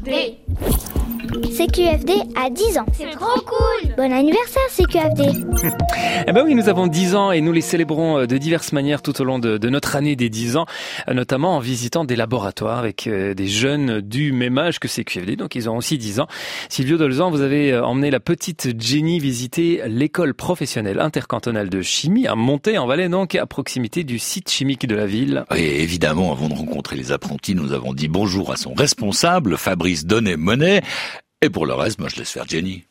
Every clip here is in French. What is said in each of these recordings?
CQFD. CQFD a 10 ans. C'est trop cool. Bon anniversaire CQFD. Eh ben oui, nous avons 10 ans et nous les célébrons de diverses manières tout au long de notre année des 10 ans, notamment en visitant des laboratoires avec des jeunes du même âge que CQFD, donc ils ont aussi 10 ans. Silvio Dolzan, vous avez emmené la petite Jenny visiter l'école professionnelle intercantonale de chimie à Montet-en-Valais, donc à proximité du site chimique de la ville. Et évidemment, avant de rencontrer les apprentis, nous avons dit bonjour à son responsable, Fabrice Donnet-Monet. Et pour le reste, moi je laisse faire Jenny.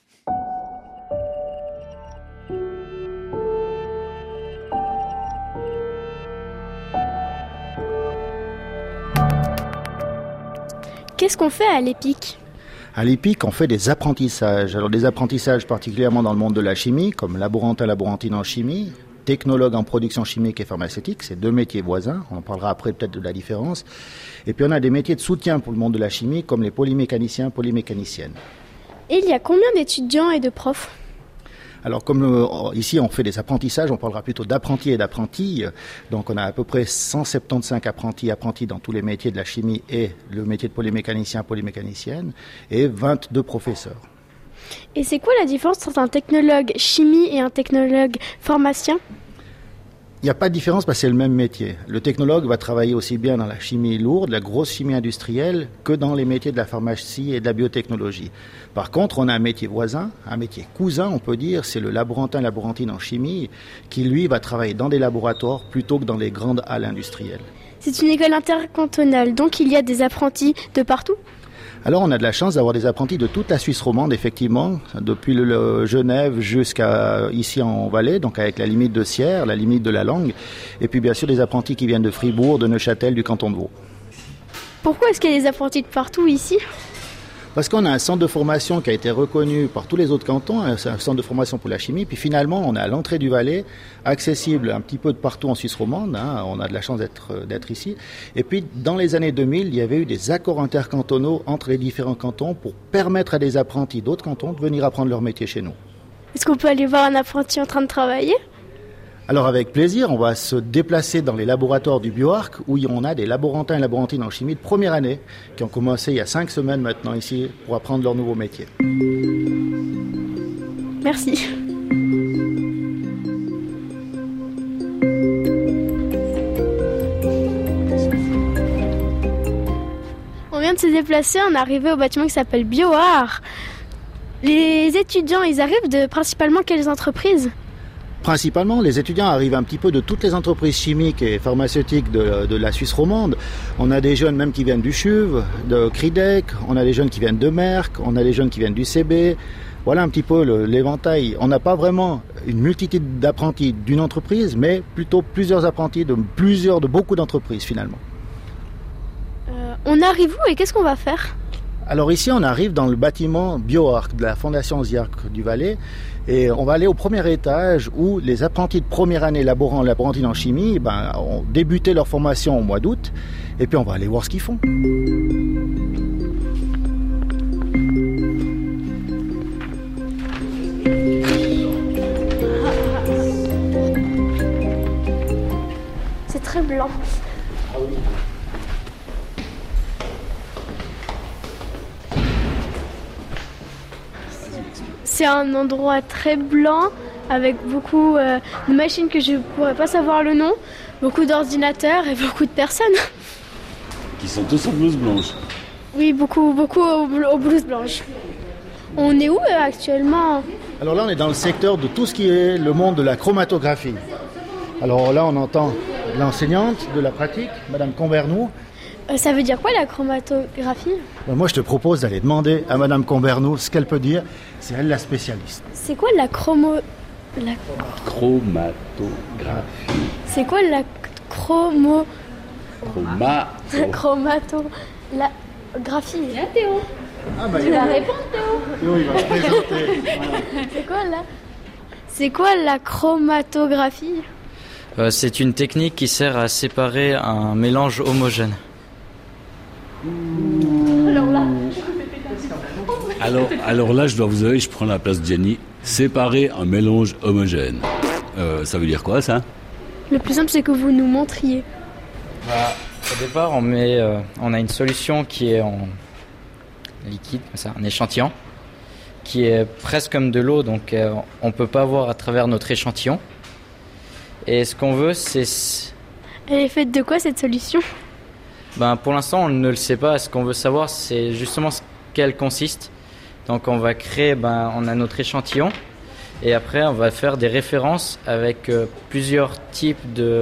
Qu'est-ce qu'on fait à l'EPIC ? À l'EPIC, on fait des apprentissages. Alors des apprentissages particulièrement dans le monde de la chimie, comme laborantin, laborantine en chimie, technologue en production chimique et pharmaceutique, c'est 2 métiers voisins, on en parlera après peut-être de la différence. Et puis on a des métiers de soutien pour le monde de la chimie, comme les polymécaniciens, polymécaniciennes. Et il y a combien d'étudiants et de profs ? Alors comme ici on fait des apprentissages, on parlera plutôt d'apprentis et d'apprentis. Donc on a à peu près 175 apprentis dans tous les métiers de la chimie et le métier de polymécanicien, polymécanicienne, et 22 professeurs. Et c'est quoi la différence entre un technologue chimie et un technologue pharmacien ? Il n'y a pas de différence parce que c'est le même métier. Le technologue va travailler aussi bien dans la chimie lourde, la grosse chimie industrielle, que dans les métiers de la pharmacie et de la biotechnologie. Par contre, on a un métier voisin, un métier cousin, on peut dire, c'est le laborantin, laborantine en chimie, qui lui va travailler dans des laboratoires plutôt que dans les grandes halles industrielles. C'est une école intercantonale, donc il y a des apprentis de partout ? Alors on a de la chance d'avoir des apprentis de toute la Suisse romande, effectivement, depuis le Genève jusqu'à ici en Valais, donc avec la limite de Sierre, la limite de la langue, et puis bien sûr des apprentis qui viennent de Fribourg, de Neuchâtel, du canton de Vaud. Pourquoi est-ce qu'il y a des apprentis de partout ici ? Parce qu'on a un centre de formation qui a été reconnu par tous les autres cantons, c'est un centre de formation pour la chimie, puis finalement on est à l'entrée du Valais, accessible un petit peu de partout en Suisse romande, on a de la chance d'être ici. Et puis dans les années 2000, il y avait eu des accords intercantonaux entre les différents cantons pour permettre à des apprentis d'autres cantons de venir apprendre leur métier chez nous. Est-ce qu'on peut aller voir un apprenti en train de travailler ? Alors avec plaisir, on va se déplacer dans les laboratoires du BioArc où on a des laborantins et laborantines en chimie de première année qui ont commencé il y a 5 semaines maintenant ici pour apprendre leur nouveau métier. Merci. On vient de se déplacer, on est arrivé au bâtiment qui s'appelle BioArc. Les étudiants, ils arrivent de principalement quelles entreprises ? Principalement, les étudiants arrivent un petit peu de toutes les entreprises chimiques et pharmaceutiques de la Suisse romande. On a des jeunes même qui viennent du CHUV, de Cridec, on a des jeunes qui viennent de Merck, on a des jeunes qui viennent du CB. Voilà un petit peu l'éventail. On n'a pas vraiment une multitude d'apprentis d'une entreprise, mais plutôt plusieurs apprentis de beaucoup d'entreprises finalement. On arrive où et qu'est-ce qu'on va faire ? Alors ici, on arrive dans le bâtiment BioArc de la Fondation ZIARC du Valais et on va aller au premier étage où les apprentis de première année laborantines en chimie ont débuté leur formation au mois d'août et puis on va aller voir ce qu'ils font. C'est très blanc. Ah oui. C'est un endroit très blanc avec beaucoup de machines que je ne pourrais pas savoir le nom, beaucoup d'ordinateurs et beaucoup de personnes. Qui sont tous en blouse blanche. Oui, beaucoup aux blouses blanches. On est où actuellement ? Alors là, on est dans le secteur de tout ce qui est le monde de la chromatographie. Alors là, on entend l'enseignante de la pratique, Madame Combernoux. Ça veut dire quoi la chromatographie ? Moi, je te propose d'aller demander à Madame Combernoux ce qu'elle peut dire. C'est elle la spécialiste. C'est quoi la Chromatographie. C'est quoi la chromatographie ? Là, Théo. Tu vas répondre, Théo. Théo, il va se présenter. Voilà. C'est quoi la chromatographie ? C'est une technique qui sert à séparer un mélange homogène. Alors là, je dois vous avouer, je prends la place de Jenny. Séparer un mélange homogène. Ça veut dire quoi, ça ? Le plus simple, c'est que vous nous montriez. Au départ, on a une solution qui est liquide, comme ça, un échantillon, qui est presque comme de l'eau, donc on ne peut pas voir à travers notre échantillon. Et ce qu'on veut, c'est... Elle est faite de quoi cette solution ? Pour l'instant, on ne le sait pas. Ce qu'on veut savoir, c'est justement ce qu'elle consiste. Donc on va créer, on a notre échantillon, et après on va faire des références avec plusieurs types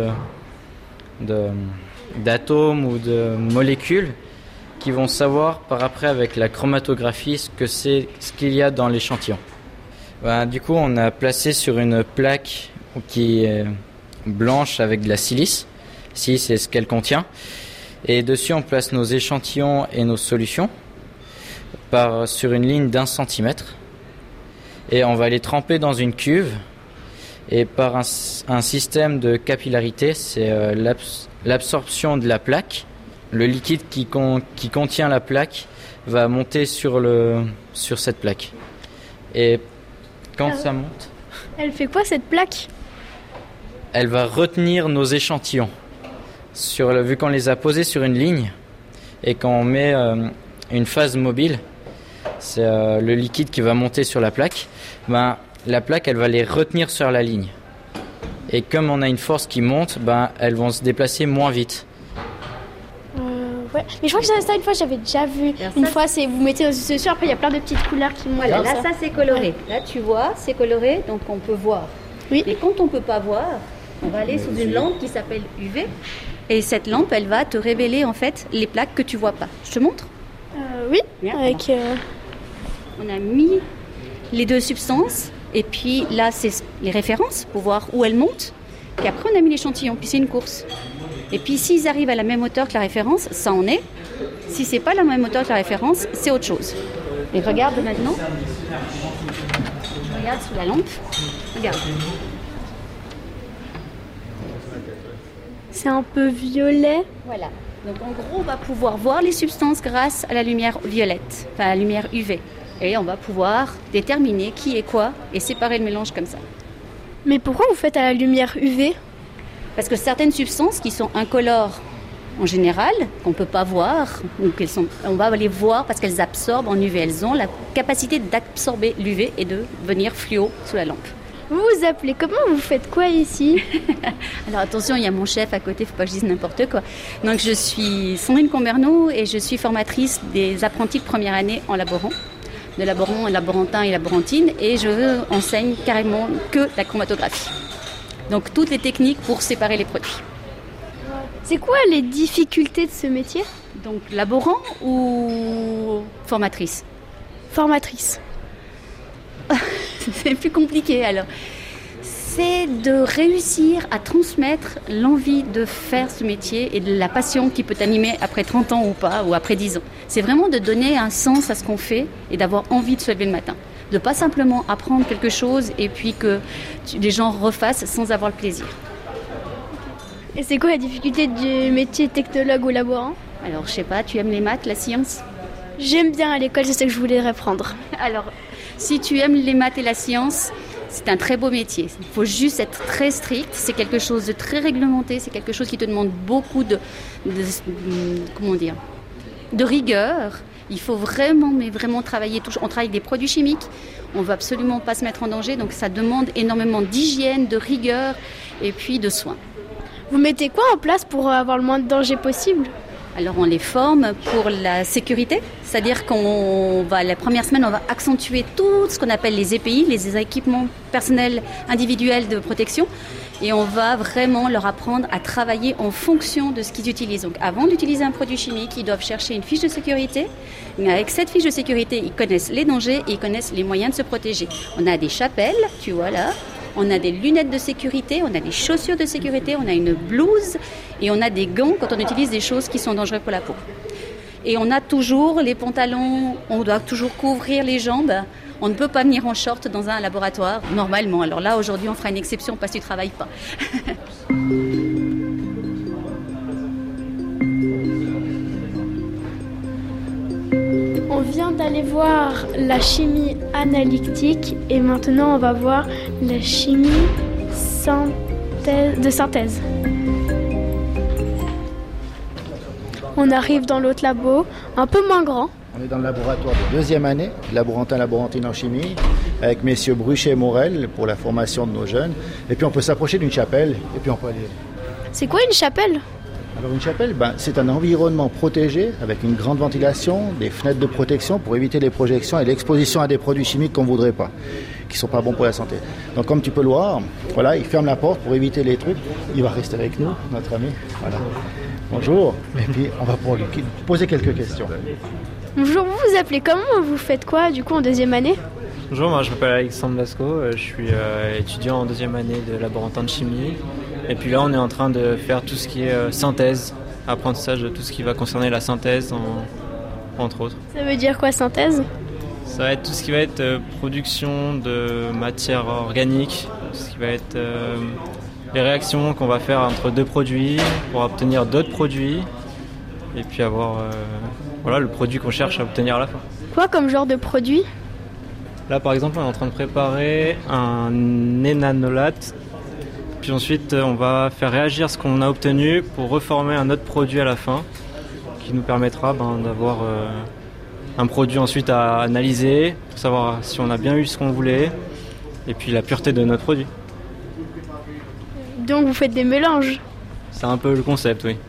d'atomes ou de molécules qui vont savoir par après avec la chromatographie ce qu'il y a dans l'échantillon. Du coup, on a placé sur une plaque qui est blanche avec de la silice. Silice, c'est ce qu'elle contient. Et dessus, on place nos échantillons et nos solutions sur une ligne d'1 centimètre. Et on va les tremper dans une cuve. Et par un système de capillarité, c'est l'absorption de la plaque. Le liquide qui contient la plaque va monter sur cette plaque. Et quand ça monte... Elle fait quoi cette plaque ? Elle va retenir nos échantillons. Vu qu'on les a posés sur une ligne et qu'on met une phase mobile, c'est le liquide qui va monter sur la plaque, la plaque elle va les retenir sur la ligne. Et comme on a une force qui monte, elles vont se déplacer moins vite. Ouais. Mais je crois que ça une fois j'avais déjà vu. Une fois c'est vous mettez dessus, après il y a plein de petites couleurs qui montent. Voilà, là ça c'est coloré. Là tu vois, c'est coloré, donc on peut voir. Oui. Mais quand on peut pas voir, on va aller sous une lampe qui s'appelle UV. Et cette lampe, elle va te révéler en fait les plaques que tu vois pas. Je te montre ? Oui. Bien, avec. On a mis les deux substances et puis là c'est les références pour voir où elles montent. Puis après on a mis l'échantillon, puis c'est une course. Et puis s'ils arrivent à la même hauteur que la référence, ça en est. Si c'est pas la même hauteur que la référence, c'est autre chose. Et regarde maintenant. Regarde sous la lampe. Regarde. C'est un peu violet. Voilà. Donc en gros, on va pouvoir voir les substances grâce à la lumière violette, enfin à la lumière UV. Et on va pouvoir déterminer qui est quoi et séparer le mélange comme ça. Mais pourquoi vous faites à la lumière UV ? Parce que certaines substances qui sont incolores en général, qu'on ne peut pas voir, on va les voir parce qu'elles absorbent en UV. Elles ont la capacité d'absorber l'UV et de venir fluo sous la lampe. Vous vous appelez comment ? Vous faites quoi ici ? Alors attention, il y a mon chef à côté, il ne faut pas que je dise n'importe quoi. Donc je suis Sandrine Comberneau et je suis formatrice des apprentis de première année en laborant, de laborant, laborantin et laborantine, et je enseigne carrément que la chromatographie. Donc toutes les techniques pour séparer les produits. C'est quoi les difficultés de ce métier ? Donc laborant ou formatrice ? Formatrice. C'est plus compliqué alors. C'est de réussir à transmettre l'envie de faire ce métier et de la passion qui peut t'animer après 30 ans ou pas, ou après 10 ans. C'est vraiment de donner un sens à ce qu'on fait et d'avoir envie de se lever le matin. De pas simplement apprendre quelque chose et puis que les gens refassent sans avoir le plaisir. Et c'est quoi la difficulté du métier technologue ou laborant ? Alors je sais pas, tu aimes les maths, la science ? J'aime bien à l'école, je sais que je voulais reprendre. Alors, si tu aimes les maths et la science, c'est un très beau métier. Il faut juste être très strict. C'est quelque chose de très réglementé. C'est quelque chose qui te demande beaucoup de rigueur. Il faut vraiment travailler. On travaille avec des produits chimiques. On ne veut absolument pas se mettre en danger. Donc, ça demande énormément d'hygiène, de rigueur et puis de soins. Vous mettez quoi en place pour avoir le moins de danger possible ? Alors on les forme pour la sécurité, c'est-à-dire la première semaine, on va accentuer tout ce qu'on appelle les EPI, les équipements personnels individuels de protection, et on va vraiment leur apprendre à travailler en fonction de ce qu'ils utilisent. Donc avant d'utiliser un produit chimique, ils doivent chercher une fiche de sécurité. Et avec cette fiche de sécurité, ils connaissent les dangers et ils connaissent les moyens de se protéger. On a des chapelles, tu vois là. On a des lunettes de sécurité, on a des chaussures de sécurité, on a une blouse et on a des gants quand on utilise des choses qui sont dangereuses pour la peau. Et on a toujours les pantalons, on doit toujours couvrir les jambes. On ne peut pas venir en short dans un laboratoire, normalement. Alors là, aujourd'hui, on fera une exception parce que tu ne travailles pas. On vient d'aller voir la chimie analytique et maintenant on va voir la chimie de synthèse. On arrive dans l'autre labo, un peu moins grand. On est dans le laboratoire de 2e année, laborantine en chimie, avec messieurs Bruchet et Morel pour la formation de nos jeunes. Et puis on peut s'approcher d'une chapelle, et puis on peut aller... C'est quoi une chapelle ? Alors une chapelle, c'est un environnement protégé avec une grande ventilation, des fenêtres de protection pour éviter les projections et l'exposition à des produits chimiques qu'on ne voudrait pas, qui ne sont pas bons pour la santé. Donc comme tu peux le voir, voilà, il ferme la porte pour éviter les trucs. Il va rester avec nous, notre ami. Voilà. Bonjour. Et puis on va pouvoir lui poser quelques questions. Bonjour, vous vous appelez comment ? Vous faites quoi du coup en 2e année ? Bonjour, moi je m'appelle Alexandre Blasco, je suis étudiant en 2e année de laborantin de chimie. Et puis là on est en train de faire tout ce qui est synthèse, apprentissage de tout ce qui va concerner la synthèse entre autres. Ça veut dire quoi synthèse ? Ça va être tout ce qui va être production de matière organique, tout ce qui va être les réactions qu'on va faire entre 2 produits pour obtenir d'autres produits et puis avoir le produit qu'on cherche à obtenir à la fin. Quoi comme genre de produit ? Là par exemple on est en train de préparer un énanolate. Puis ensuite, on va faire réagir ce qu'on a obtenu pour reformer un autre produit à la fin qui nous permettra d'avoir un produit ensuite à analyser pour savoir si on a bien eu ce qu'on voulait et puis la pureté de notre produit. Donc vous faites des mélanges ? C'est un peu le concept, oui.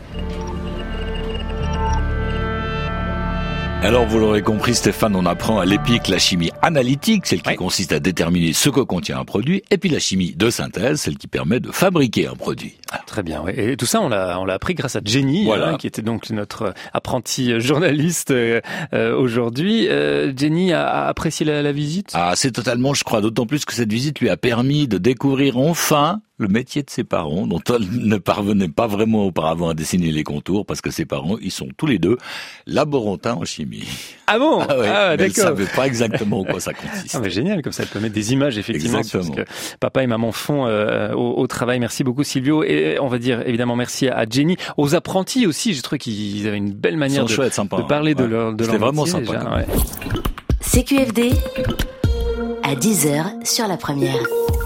Alors, vous l'aurez compris, Stéphane, on apprend à l'EPIC la chimie analytique, celle qui consiste à déterminer ce que contient un produit, et puis la chimie de synthèse, celle qui permet de fabriquer un produit. Très bien, oui. Et tout ça, on l'a appris grâce à Jenny, qui était donc notre apprentie journaliste aujourd'hui. Jenny a apprécié la visite ? Ah, c'est totalement, je crois, d'autant plus que cette visite lui a permis de découvrir enfin le métier de ses parents, dont elle ne parvenait pas vraiment auparavant à dessiner les contours, parce que ses parents, ils sont tous les deux laborantins en chimie. Ah bon ? Ah ouais, d'accord. Elle ne savait pas exactement en quoi ça consiste. Ah mais génial, comme ça elle peut mettre des images effectivement sur ce que papa et maman font au travail. Merci beaucoup Silvio, et on va dire évidemment merci à Jenny, aux apprentis aussi. J'ai trouvé qu'ils avaient une belle manière de parler de leur métier. C'était vraiment sympa. Déjà, CQFD à 10h sur la première.